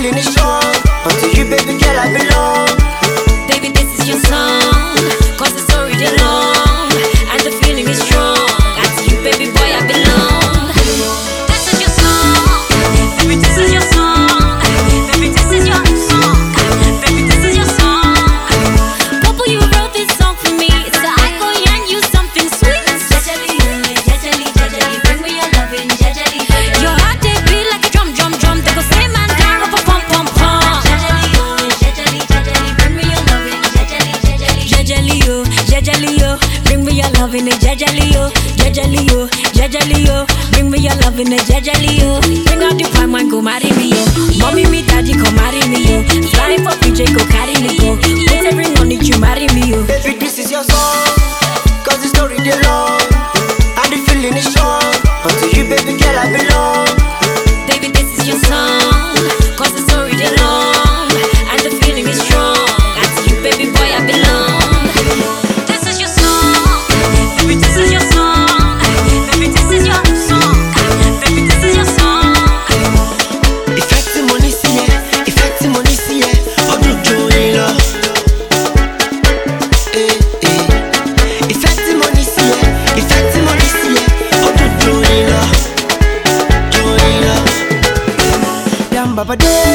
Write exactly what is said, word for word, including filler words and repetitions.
feeling is strong. Unto you, baby girl, I belong. Baby, this is your song, cause the story is long, and the feeling is strong. And to you, baby boy, I belong. This is your song, baby, this is your song. Baby, this is your song, baby, this is your song. Papa, you wrote this song for me, so I go and you something sweet. Jejely, jejely, jejely, bring me your loving, jejely. Your heart, they beat like a drum, drum, drum. They go say man down, go pum, pum, pum. Jejely, jejely, jejely, bring me your loving, jejely, jejely. Jejely, yo, jejely, yo, bring me your loving, jejely, yo, jejely, yo, jejely, yo, bring me your loving, jejely, yo. Bring out the prime wine, go marry me, yo. Mommy, me, daddy, come marry me, yo. Flying for P J, go carry me, go. Put every ring on it, you marry me, yo. Baby, this is your song, cause the story is long, and the feeling is strong. Unto you, baby girl, I belong. Baby, this is your song, cause the story is long, and the feeling is strong. And to you, baby boy, I belong. This is your song, baby, this is your song. Baby, this is your song, baby, this is your song. Effect money, see it, effect money, see it. Oh, do join love. Eh, eh. Effect money, see it, effect money, see it. Oh, do join love, join love. Yam baba day.